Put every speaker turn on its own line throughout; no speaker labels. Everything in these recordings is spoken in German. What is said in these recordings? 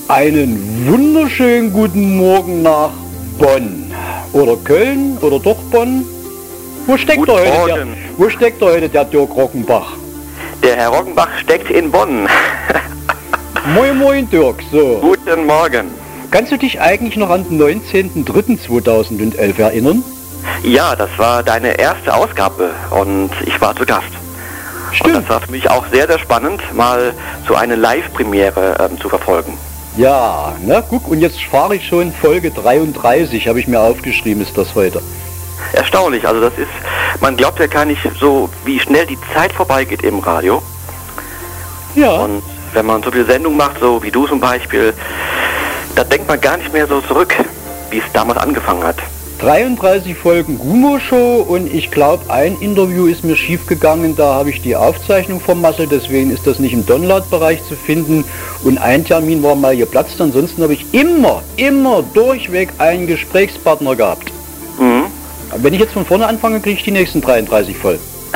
Einen wunderschönen guten Morgen nach Bonn. Oder Köln oder doch Bonn. Wo steckt heute der Dirk Rockenbach?
Der Herr Rockenbach steckt in Bonn.
Moin moin Dirk, so.
Guten Morgen.
Kannst du dich eigentlich noch an den 19.03.2011 erinnern?
Ja, das war deine erste Ausgabe und ich war zu Gast.
Stimmt.
Und das war für mich auch sehr, sehr spannend, mal so eine Live-Premiere zu verfolgen.
Ja, na guck, und jetzt fahre ich schon Folge 33, habe ich mir aufgeschrieben, ist das heute.
Erstaunlich, also das ist, man glaubt ja gar nicht so, wie schnell die Zeit vorbeigeht im Radio.
Ja.
Und wenn man so viel Sendung macht, so wie du zum Beispiel, da denkt man gar nicht mehr so zurück, wie es damals angefangen hat.
33 Folgen Gumo-Show und ich glaube, ein Interview ist mir schief gegangen, da habe ich die Aufzeichnung vermasselt, deswegen ist das nicht im Download-Bereich zu finden und ein Termin war mal geplatzt, ansonsten habe ich immer durchweg einen Gesprächspartner gehabt.
Mhm.
Wenn ich jetzt von vorne anfange, kriege ich die nächsten 33 voll.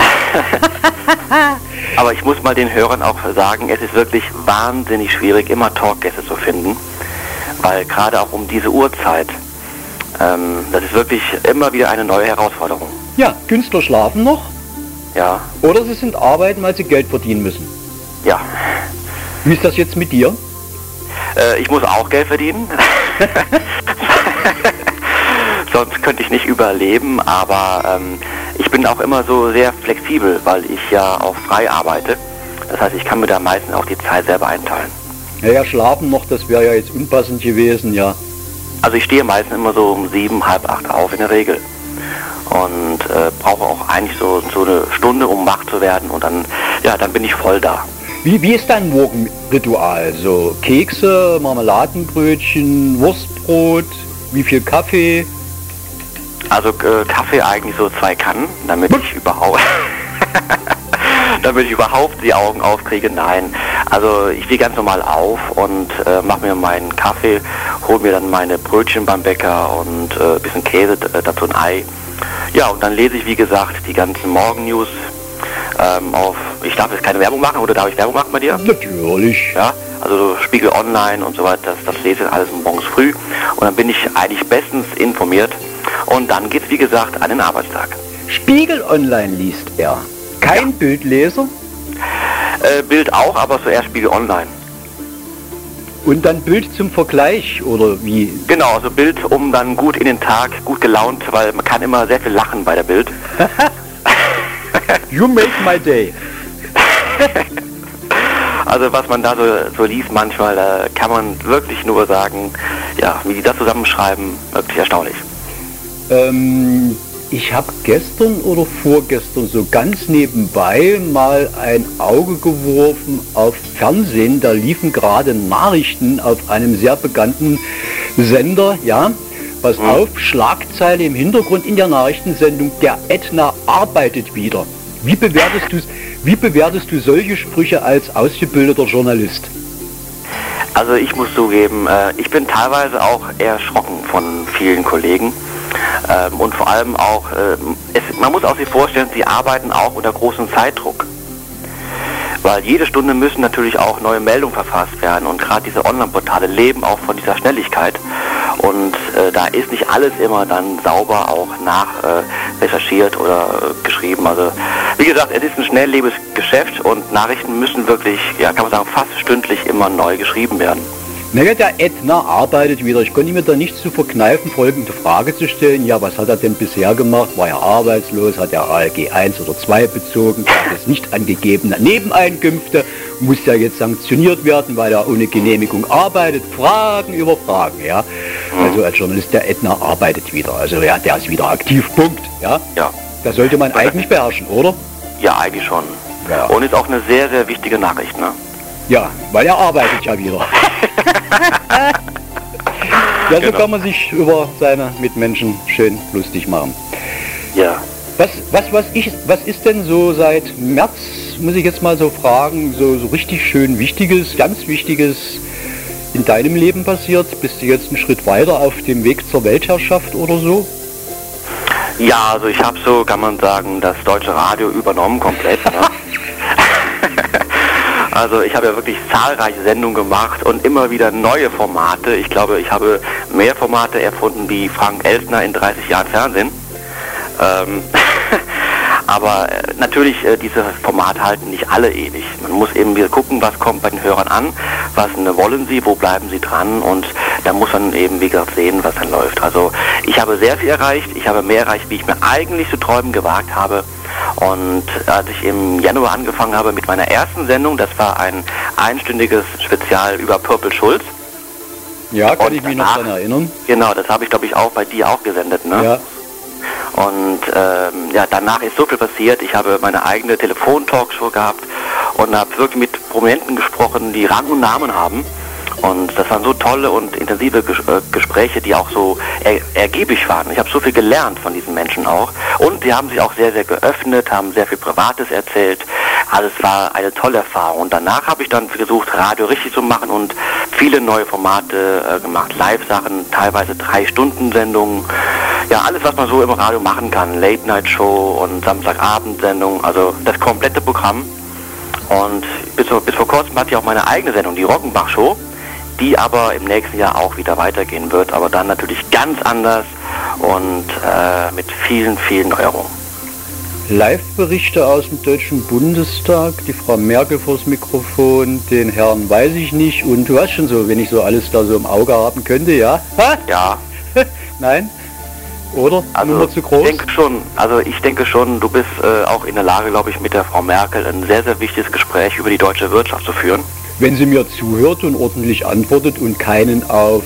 Aber ich muss mal den Hörern auch sagen, es ist wirklich wahnsinnig schwierig, immer Talkgäste zu finden, weil gerade auch um diese Uhrzeit, das ist wirklich immer wieder eine neue Herausforderung.
Ja, Künstler schlafen noch.
Ja.
Oder sie sind arbeiten, weil sie Geld verdienen müssen.
Ja.
Wie ist das jetzt mit dir?
Ich muss auch Geld verdienen. Sonst könnte ich nicht überleben, aber ich bin auch immer so sehr flexibel, weil ich ja auch frei arbeite. Das heißt, ich kann mir da meistens auch die Zeit selber einteilen.
Ja, schlafen noch, das wäre ja jetzt unpassend gewesen, ja.
Also ich stehe meistens immer so um 7, halb 8 auf in der Regel. Und brauche auch eigentlich so eine Stunde, um wach zu werden und dann bin ich voll da.
Wie ist dein Morgenritual? So Kekse, Marmeladenbrötchen, Wurstbrot, wie viel Kaffee?
Also Kaffee eigentlich so 2 Kannen, damit ich überhaupt die Augen aufkriege. Nein, also ich stehe ganz normal auf und mache mir meinen Kaffee, hole mir dann meine Brötchen beim Bäcker und ein bisschen Käse, dazu ein Ei. Ja, und dann lese ich, wie gesagt, die ganzen Morgen-News ich darf jetzt keine Werbung machen, oder darf ich Werbung machen bei dir?
Natürlich.
Ja, also Spiegel Online und so weiter, das lese ich alles morgens früh und dann bin ich eigentlich bestens informiert und dann geht's, wie gesagt, an den Arbeitstag.
Spiegel Online liest er. Kein Bildleser?
Bild auch, aber zuerst Spiegel Online.
Und dann Bild zum Vergleich, oder wie?
Genau, also Bild, um dann gut in den Tag, gut gelaunt, weil man kann immer sehr viel lachen bei der Bild.
You make my day.
Also was man da so liest manchmal, da kann man wirklich nur sagen, ja, wie die das zusammenschreiben, wirklich erstaunlich.
Ich habe gestern oder vorgestern so ganz nebenbei mal ein Auge geworfen auf Fernsehen. Da liefen gerade Nachrichten auf einem sehr bekannten Sender, ja. Pass auf, Schlagzeile im Hintergrund in der Nachrichtensendung, der Ätna arbeitet wieder. Wie bewertest du solche Sprüche als ausgebildeter Journalist?
Also ich muss zugeben, ich bin teilweise auch erschrocken von vielen Kollegen. Und vor allem auch, man muss auch sich vorstellen, sie arbeiten auch unter großem Zeitdruck. Weil jede Stunde müssen natürlich auch neue Meldungen verfasst werden und gerade diese Online-Portale leben auch von dieser Schnelligkeit. Und da ist nicht alles immer dann sauber auch recherchiert oder geschrieben. Also wie gesagt, es ist ein schnelllebiges Geschäft und Nachrichten müssen wirklich, ja, kann man sagen, fast stündlich immer neu geschrieben werden.
Naja, der Ätna arbeitet wieder. Ich konnte mir da nicht zu verkneifen, folgende Frage zu stellen. Ja, was hat er denn bisher gemacht? War er arbeitslos? Hat er ALG 1 oder 2 bezogen? Gab es nicht angegebene Nebeneinkünfte? Muss er jetzt sanktioniert werden, weil er ohne Genehmigung arbeitet? Fragen über Fragen, ja. Also als Journalist, der Ätna arbeitet wieder. Also ja, der ist wieder aktiv, Punkt. Ja.
Ja.
Das sollte man eigentlich beherrschen, oder?
Ja, eigentlich schon. Ja. Und ist auch eine sehr, sehr wichtige Nachricht, ne?
Ja, weil er arbeitet ja wieder. Ja, so kann man sich über seine Mitmenschen schön lustig machen.
Ja.
Was ist denn so seit März, muss ich jetzt mal so fragen, so richtig schön Wichtiges, ganz Wichtiges in deinem Leben passiert? Bist du jetzt einen Schritt weiter auf dem Weg zur Weltherrschaft oder so?
Ja, also ich habe so, kann man sagen, das deutsche Radio übernommen komplett. Ne? Also ich habe ja wirklich zahlreiche Sendungen gemacht und immer wieder neue Formate. Ich glaube, ich habe mehr Formate erfunden wie Frank Elstner in 30 Jahren Fernsehen. Aber natürlich, diese Formate halten nicht alle ewig. Man muss eben wieder gucken, was kommt bei den Hörern an, was wollen sie, wo bleiben sie dran, und da muss man eben, wie gesagt, sehen, was dann läuft. Also ich habe sehr viel erreicht, ich habe mehr erreicht, wie ich mir eigentlich zu träumen gewagt habe. Und als ich im Januar angefangen habe mit meiner ersten Sendung, das war ein einstündiges Spezial über Purple Schulz.
Ja, kann ich mich noch daran erinnern.
Genau, das habe ich, glaube ich, auch bei dir auch gesendet, ne?
Ja.
Und ja, danach ist so viel passiert. Ich habe meine eigene Telefon-Talkshow gehabt und habe wirklich mit Prominenten gesprochen, die Rang und Namen haben. Und das waren so tolle und intensive Gespräche, die auch so ergiebig waren. Ich habe so viel gelernt von diesen Menschen auch. Und die haben sich auch sehr, sehr geöffnet, haben sehr viel Privates erzählt. Also es war eine tolle Erfahrung. Und danach habe ich dann versucht, Radio richtig zu machen und viele neue Formate gemacht. Live-Sachen, teilweise 3-Stunden-Sendungen. Ja, alles, was man so im Radio machen kann. Late-Night-Show und Samstagabend-Sendung. Also das komplette Programm. Und bis vor kurzem hatte ich auch meine eigene Sendung, die Rockenbach-Show, die aber im nächsten Jahr auch wieder weitergehen wird, aber dann natürlich ganz anders und mit vielen, vielen Neuerungen.
Live-Berichte aus dem Deutschen Bundestag, die Frau Merkel vors Mikrofon, den Herrn weiß ich nicht, und du hast schon so, wenn ich so alles da so im Auge haben könnte, ja? Ha?
Ja.
Nein? Oder?
Also
Nummer zu groß?
Ich denke schon, du bist auch in der Lage, glaube ich, mit der Frau Merkel ein sehr, sehr wichtiges Gespräch über die deutsche Wirtschaft zu führen.
Wenn sie mir zuhört und ordentlich antwortet und keinen auf,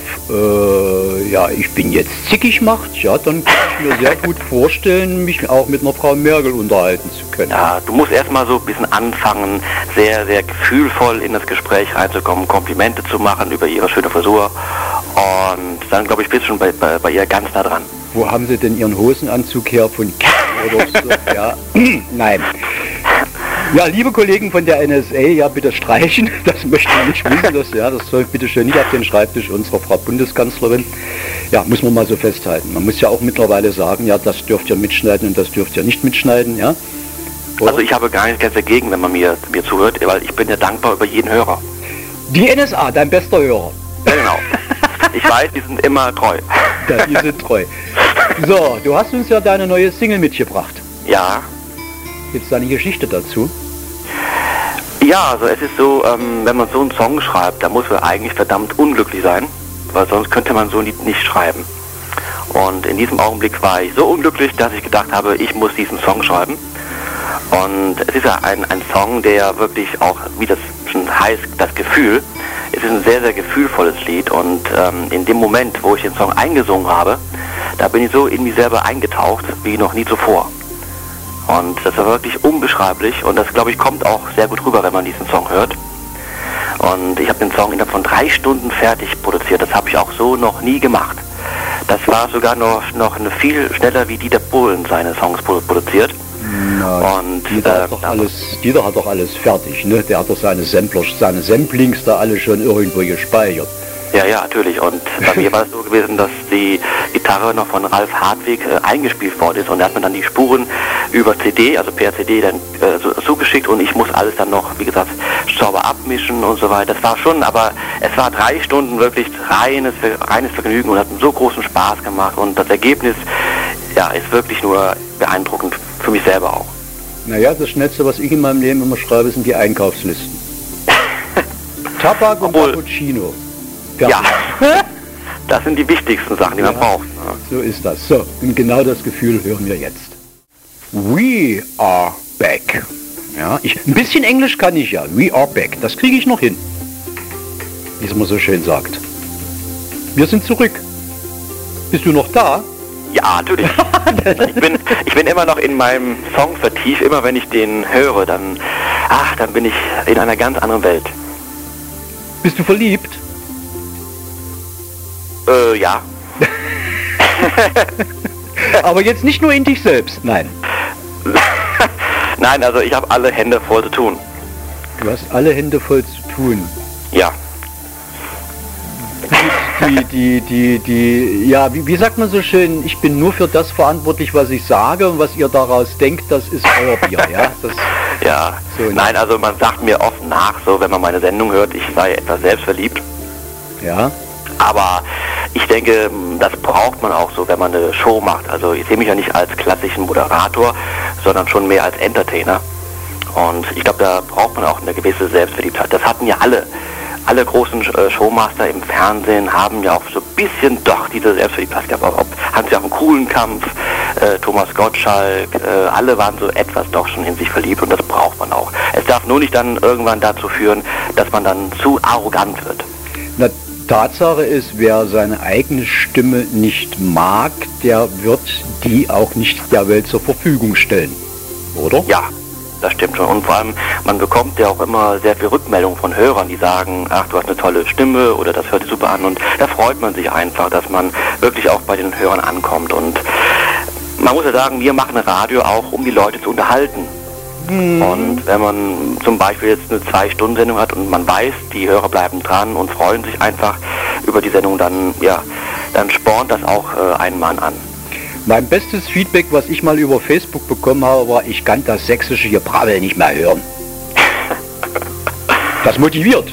ja, ich bin jetzt zickig macht, ja, dann kann ich mir sehr gut vorstellen, mich auch mit einer Frau Merkel unterhalten zu können.
Ja, du musst erstmal so ein bisschen anfangen, sehr, sehr gefühlvoll in das Gespräch reinzukommen, Komplimente zu machen über ihre schöne Frisur, und dann, glaube ich, bist du schon bei ihr ganz nah dran.
Wo haben sie denn ihren Hosenanzug her, von oder so? Ja, nein. Ja, liebe Kollegen von der NSA, ja, bitte streichen, das möchte ich nicht wissen, das soll bitte schön nicht auf den Schreibtisch unserer Frau Bundeskanzlerin. Ja, muss man mal so festhalten. Man muss ja auch mittlerweile sagen, ja, das dürft ihr mitschneiden und das dürft ihr nicht mitschneiden, ja. Oder?
Also ich habe gar nichts dagegen, wenn man mir zuhört, weil ich bin ja dankbar über jeden Hörer.
Die NSA, dein bester Hörer.
Ja, genau. Ich weiß, die sind immer treu.
Ja, die sind treu. So, du hast uns ja deine neue Single mitgebracht.
Ja.
Gibt es da eine Geschichte dazu?
Ja, also es ist so, wenn man so einen Song schreibt, da muss man eigentlich verdammt unglücklich sein, weil sonst könnte man so ein Lied nicht schreiben. Und in diesem Augenblick war ich so unglücklich, dass ich gedacht habe, ich muss diesen Song schreiben. Und es ist ja ein Song, der wirklich auch, wie das schon heißt, das Gefühl, es ist ein sehr, sehr gefühlvolles Lied, und in dem Moment, wo ich den Song eingesungen habe, da bin ich so in mich selber eingetaucht, wie noch nie zuvor. Und das war wirklich unbeschreiblich, und das, glaube ich, kommt auch sehr gut rüber, wenn man diesen Song hört. Und ich habe den Song innerhalb von 3 Stunden fertig produziert, das habe ich auch so noch nie gemacht. Das war sogar noch eine viel schneller, wie Dieter Bohlen seine Songs produziert.
Na,
und
Dieter hat doch alles fertig, ne? Der hat doch seine Samplings da alle schon irgendwo gespeichert.
Ja, natürlich. Und bei mir war es so gewesen, dass die Gitarre noch von Ralf Hartwig eingespielt worden ist, und er hat mir dann die Spuren über CD, also per CD, dann zugeschickt, und ich muss alles dann noch, wie gesagt, sauber abmischen und so weiter. Das war schon, aber es war 3 Stunden wirklich reines Vergnügen und hat so großen Spaß gemacht, und das Ergebnis, ja, ist wirklich nur beeindruckend, für mich selber auch.
Naja, das Schnellste, was ich in meinem Leben immer schreibe, sind die Einkaufslisten. Tabak und Cappuccino.
Ja, das sind die wichtigsten Sachen, die man braucht.
So ist das. So, und genau das Gefühl hören wir jetzt. We are back. Ja, ein bisschen Englisch kann ich ja. We are back. Das kriege ich noch hin. Wie es man so schön sagt. Wir sind zurück. Bist du noch da?
Ja, natürlich. Ich bin immer noch in meinem Song vertieft. Immer wenn ich den höre, dann bin ich in einer ganz anderen Welt.
Bist du verliebt?
Ja.
Aber jetzt nicht nur in dich selbst, nein.
Nein, also ich habe alle Hände voll zu tun.
Du hast alle Hände voll zu tun?
Ja.
Ja, wie sagt man so schön, ich bin nur für das verantwortlich, was ich sage, und was ihr daraus denkt, das ist euer Bier, ja?
Ja, so, nein, also man sagt mir oft nach, so wenn man meine Sendung hört, ich sei etwas selbstverliebt.
Ja.
Aber ich denke, das braucht man auch so, wenn man eine Show macht. Also ich sehe mich ja nicht als klassischen Moderator, sondern schon mehr als Entertainer. Und ich glaube, da braucht man auch eine gewisse Selbstverliebtheit. Das hatten ja alle großen Showmaster im Fernsehen haben ja auch so ein bisschen doch diese Selbstverliebtheit gehabt. Ob Hans-Joachim Kulenkampf, Thomas Gottschalk, alle waren so etwas doch schon in sich verliebt und das braucht man auch. Es darf nur nicht dann irgendwann dazu führen, dass man dann zu arrogant wird.
Na, Tatsache ist, wer seine eigene Stimme nicht mag, der wird die auch nicht der Welt zur Verfügung stellen, oder?
Ja. Das stimmt schon. Und vor allem, man bekommt ja auch immer sehr viel Rückmeldung von Hörern, die sagen, ach, du hast eine tolle Stimme oder das hört sich super an. Und da freut man sich einfach, dass man wirklich auch bei den Hörern ankommt. Und man muss ja sagen, wir machen Radio auch, um die Leute zu unterhalten. Und wenn man zum Beispiel jetzt eine 2-Stunden-Sendung hat und man weiß, die Hörer bleiben dran und freuen sich einfach über die Sendung, dann spornt das auch einen Mann an.
Mein bestes Feedback, was ich mal über Facebook bekommen habe, war, ich kann das sächsische Gebrabbel nicht mehr hören. Das motiviert.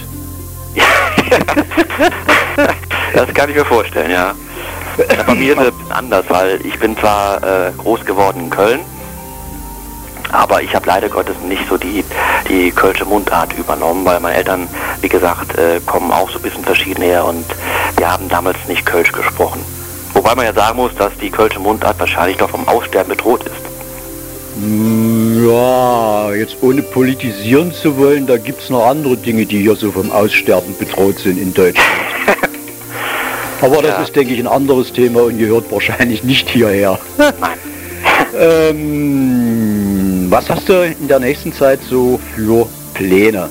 Das kann ich mir vorstellen, ja. Bei mir ist es ein bisschen anders, weil ich bin zwar groß geworden in Köln, aber ich habe leider Gottes nicht so die kölsche Mundart übernommen, weil meine Eltern, wie gesagt, kommen auch so ein bisschen verschieden her und wir haben damals nicht Kölsch gesprochen. Wobei man ja sagen muss, dass die kölsche Mundart wahrscheinlich doch vom Aussterben bedroht ist.
Ja, jetzt ohne politisieren zu wollen, da gibt es noch andere Dinge, die hier so vom Aussterben bedroht sind in Deutschland. Aber das ist, denke ich, ein anderes Thema und gehört wahrscheinlich nicht hierher.
Nein.
Was hast du in der nächsten Zeit so für Pläne?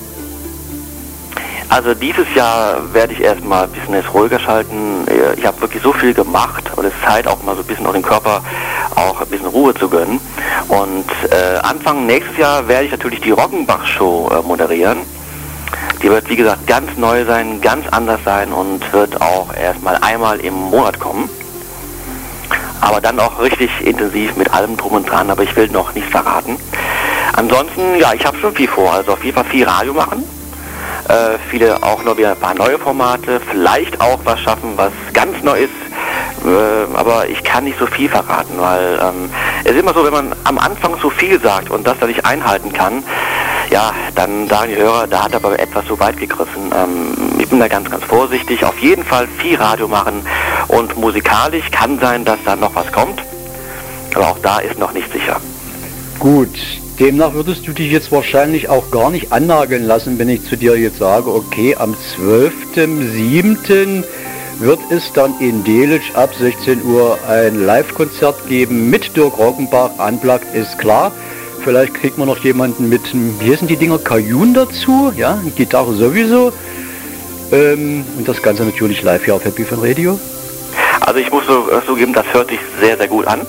Also dieses Jahr werde ich erstmal ein bisschen jetzt ruhiger schalten. Ich habe wirklich so viel gemacht und es ist Zeit auch mal so ein bisschen auch dem Körper auch ein bisschen Ruhe zu gönnen. Und Anfang nächstes Jahr werde ich natürlich die Roggenbach-Show moderieren. Die wird, wie gesagt, ganz neu sein, ganz anders sein und wird auch erstmal einmal im Monat kommen. Aber dann auch richtig intensiv mit allem drum und dran, aber ich will noch nichts verraten. Ansonsten, ja, ich habe schon viel vor, also auf jeden Fall viel Radio machen. Viele auch noch wieder ein paar neue Formate, vielleicht auch was schaffen, was ganz neu ist, aber ich kann nicht so viel verraten, weil es ist immer so, wenn man am Anfang so viel sagt und das dann nicht einhalten kann, ja, dann sagen die Hörer, da hat er aber etwas so weit gegriffen. Ich bin da ganz, ganz vorsichtig, auf jeden Fall viel Radio machen und musikalisch kann sein, dass da noch was kommt, aber auch da ist noch nicht sicher.
Gut. Demnach würdest du dich jetzt wahrscheinlich auch gar nicht annageln lassen, wenn ich zu dir jetzt sage, okay, am 12.07. wird es dann in Delitzsch ab 16 Uhr ein Live-Konzert geben mit Dirk Roggenbach. Unplugged ist klar. Vielleicht kriegt man noch jemanden mit, wie heißen die Dinger, Kajun dazu, ja, Gitarre sowieso. Und das Ganze natürlich live hier auf Happy Fan Radio.
Also ich muss so geben, das hört sich sehr, sehr gut an.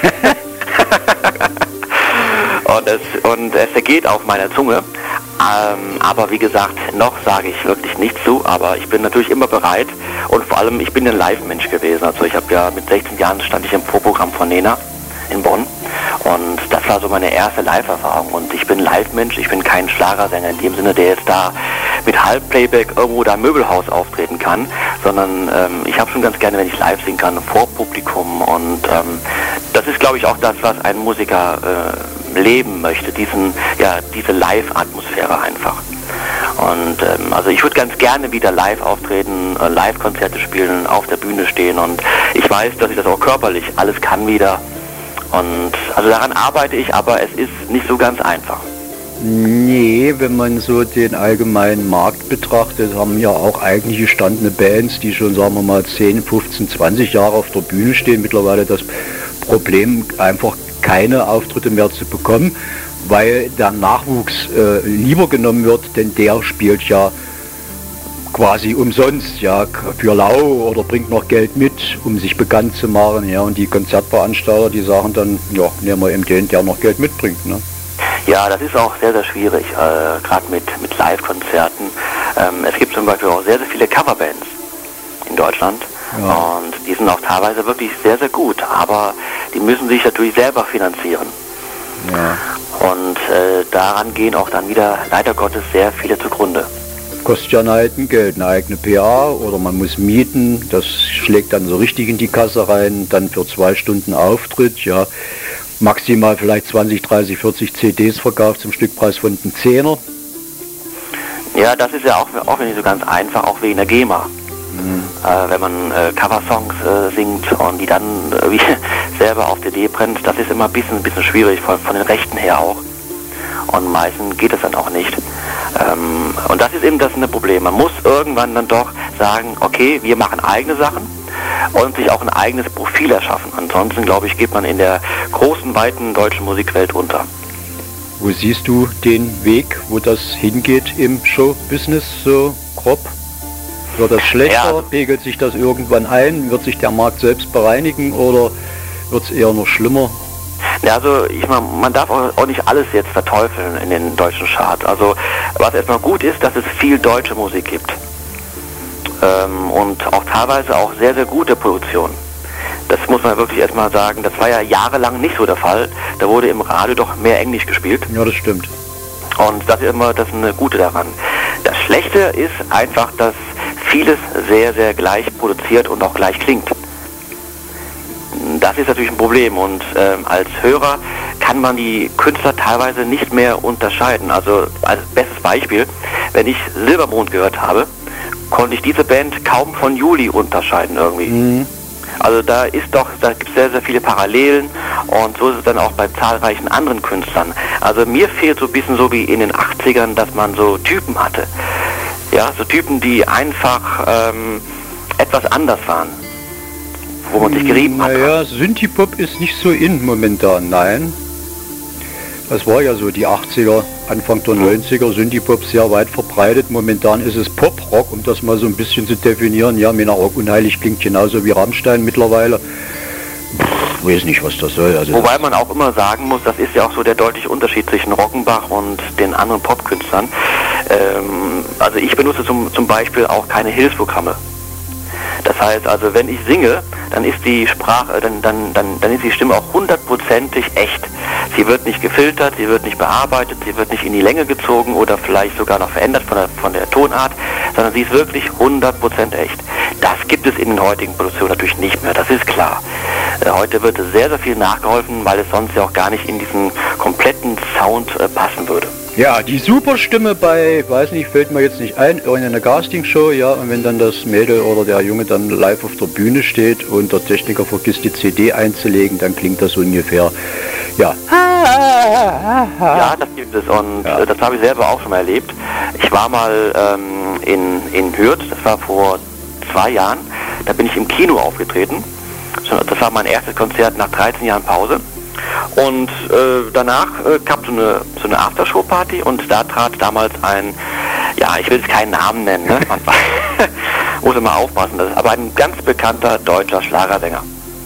Und es zergeht auf meiner Zunge, aber wie gesagt, noch sage ich wirklich nichts zu, aber ich bin natürlich immer bereit und vor allem, ich bin ein Live-Mensch gewesen, also ich habe ja mit 16 Jahren stand ich im Vorprogramm von Nena in Bonn und das war so meine erste Live-Erfahrung und ich bin Live-Mensch, ich bin kein Schlagersänger in dem Sinne, der jetzt da mit Halbplayback irgendwo da im Möbelhaus auftreten kann, sondern ich habe schon ganz gerne, wenn ich live singen kann, vor Publikum und das ist, glaube ich, auch das, was ein Musiker leben möchte, diese Live-Atmosphäre einfach. Und also ich würde ganz gerne wieder live auftreten, Live-Konzerte spielen, auf der Bühne stehen und ich weiß, dass ich das auch körperlich alles kann wieder. Und also daran arbeite ich, aber es ist nicht so ganz einfach.
Nee, wenn man so den allgemeinen Markt betrachtet, haben ja auch eigentlich gestandene Bands, die schon, sagen wir mal, 10, 15, 20 Jahre auf der Bühne stehen, mittlerweile das Problem, einfach keine Auftritte mehr zu bekommen, weil der Nachwuchs lieber genommen wird, denn der spielt ja quasi umsonst, ja, für lau oder bringt noch Geld mit, um sich bekannt zu machen, ja, und die Konzertveranstalter, die sagen dann, ja, nehmen wir eben den, der noch Geld mitbringt, ne?
Ja, das ist auch sehr, sehr schwierig, gerade mit Live-Konzerten. Es gibt zum Beispiel auch sehr, sehr viele Coverbands in Deutschland. Ja. Und die sind auch teilweise wirklich sehr, sehr gut, aber die müssen sich natürlich selber finanzieren.
Ja.
Und daran gehen auch dann wieder leider Gottes sehr viele zugrunde.
Kostet ja halt ein Geld, eine eigene PA oder man muss mieten, das schlägt dann so richtig in die Kasse rein, dann für 2 Stunden Auftritt, ja, maximal vielleicht 20, 30, 40 CDs verkauft zum Stückpreis von einem Zehner.
Ja, das ist ja auch nicht so ganz einfach, auch wegen der GEMA. Wenn man Coversongs singt und die dann selber auf CD brennt, das ist immer ein bisschen schwierig, von den Rechten her auch. Und meistens geht es dann auch nicht. Und das ist eben das eine Problem. Man muss irgendwann dann doch sagen, okay, wir machen eigene Sachen und sich auch ein eigenes Profil erschaffen. Ansonsten, glaube ich, geht man in der großen, weiten deutschen Musikwelt unter.
Wo siehst du den Weg, wo das hingeht im Showbusiness so grob? Wird das schlechter? Ja. Pegelt sich das irgendwann ein? Wird sich der Markt selbst bereinigen oder wird es eher noch schlimmer?
Ja, also man darf auch nicht alles jetzt verteufeln in den deutschen Charts. Also was erstmal gut ist, dass es viel deutsche Musik gibt. Und auch teilweise auch sehr, sehr gute Produktionen. Das muss man wirklich erstmal sagen, das war ja jahrelang nicht so der Fall. Da wurde im Radio doch mehr Englisch gespielt.
Ja, das stimmt.
Und das ist immer das eine Gute daran. Das Schlechte ist einfach, dass vieles sehr, sehr gleich produziert und auch gleich klingt. Das ist natürlich ein Problem und als Hörer kann man die Künstler teilweise nicht mehr unterscheiden. Also als bestes Beispiel, wenn ich Silbermond gehört habe, konnte ich diese Band kaum von Juli unterscheiden irgendwie. Mhm. Also da gibt es sehr, sehr viele Parallelen und so ist es dann auch bei zahlreichen anderen Künstlern. Also mir fehlt so ein bisschen so wie in den 80ern, dass man so Typen hatte. Ja, so Typen, die einfach etwas anders waren. Wo man sich gerieben hat.
Naja, Synthie-Pop ist nicht so in momentan, nein. Das war ja so die 80er, Anfang der 90er, Synthie-Pop sehr weit verbreitet. Momentan ist es Pop-Rock, um das mal so ein bisschen zu definieren. Ja, Männer Rock unheilig klingt genauso wie Rammstein mittlerweile. Weiß nicht, was das soll. Also
wobei man auch immer sagen muss, das ist ja auch so der deutliche Unterschied zwischen Rockenbach und den anderen Popkünstlern. Also ich benutze zum Beispiel auch keine Hilfsprogramme. Das heißt also, wenn ich singe, dann ist die Sprache, dann ist die Stimme auch 100%ig echt. Sie wird nicht gefiltert, sie wird nicht bearbeitet, sie wird nicht in die Länge gezogen oder vielleicht sogar noch verändert von der Tonart, sondern sie ist wirklich 100% echt. Das gibt es in den heutigen Produktionen natürlich nicht mehr, das ist klar. Heute wird sehr, sehr viel nachgeholfen, weil es sonst ja auch gar nicht in diesen kompletten Sound passen würde.
Ja, die Superstimme bei, weiß nicht, fällt mir jetzt nicht ein, in einer Castingshow, ja, und wenn dann das Mädel oder der Junge dann live auf der Bühne steht und der Techniker vergisst die CD einzulegen, dann klingt das ungefähr, ja.
Ja, das gibt es und ja. Das habe ich selber auch schon mal erlebt. Ich war mal in Hürth, das war vor 2 Jahren, da bin ich im Kino aufgetreten. Das war mein erstes Konzert nach 13 Jahren Pause. Und danach gab es so eine Aftershow-Party und da trat damals ein, ja, ich will jetzt keinen Namen nennen, ne? Man muss immer aufpassen, das ist aber ein ganz bekannter deutscher Schlagersänger.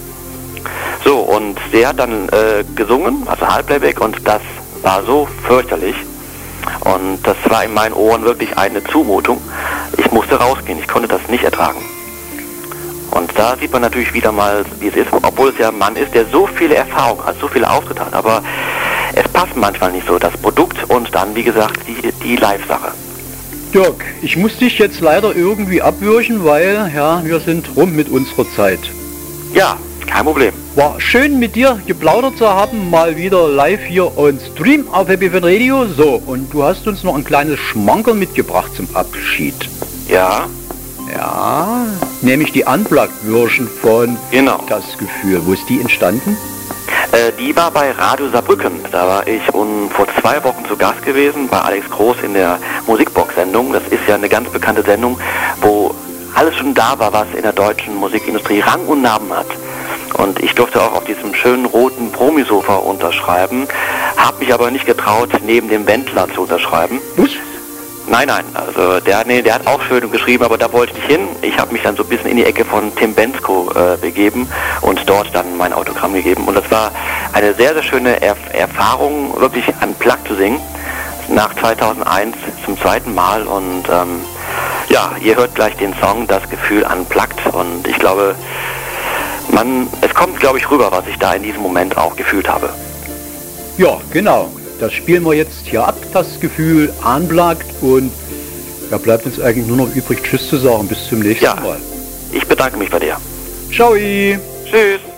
So, und der hat dann gesungen, also Halbplayback, und das war so fürchterlich und das war in meinen Ohren wirklich eine Zumutung. Ich musste rausgehen, ich konnte das nicht ertragen. Und da sieht man natürlich wieder mal, wie es ist, obwohl es ja ein Mann ist, der so viele Erfahrungen hat, so viele Auftritte hat, aber es passt manchmal nicht so, das Produkt und dann, wie gesagt, die Live-Sache.
Dirk, ich muss dich jetzt leider irgendwie abwürgen, weil, ja, wir sind rum mit unserer Zeit.
Ja, kein Problem.
War schön mit dir geplaudert zu haben, mal wieder live hier on Stream auf Happy Fan Radio. So, und du hast uns noch ein kleines Schmankerl mitgebracht zum Abschied.
Ja.
Ja, nämlich die Unplugged-Version von
Genau.
Das Gefühl. Wo ist die entstanden?
Die war bei Radio Saarbrücken. Da war ich vor 2 Wochen zu Gast gewesen, bei Alex Groß in der Musikbox-Sendung. Das ist ja eine ganz bekannte Sendung, wo alles schon da war, was in der deutschen Musikindustrie Rang und Namen hat. Und ich durfte auch auf diesem schönen roten Promisofa unterschreiben, habe mich aber nicht getraut, neben dem Wendler zu unterschreiben.
Was?
Nein, also der hat auch schön geschrieben, aber da wollte ich nicht hin. Ich habe mich dann so ein bisschen in die Ecke von Tim Bensko begeben und dort dann mein Autogramm gegeben. Und das war eine sehr, sehr schöne Erfahrung, wirklich unplugged zu singen. Nach 2001 zum 2. Mal und ja, ihr hört gleich den Song, Das Gefühl unplugged und ich glaube, es kommt, glaube ich, rüber, was ich da in diesem Moment auch gefühlt habe.
Ja, genau. Das spielen wir jetzt hier ab, das Gefühl Unplugged, und da bleibt uns eigentlich nur noch übrig, Tschüss zu sagen. Bis zum nächsten Mal.
Ich bedanke mich bei dir.
Ciao.
Tschüss.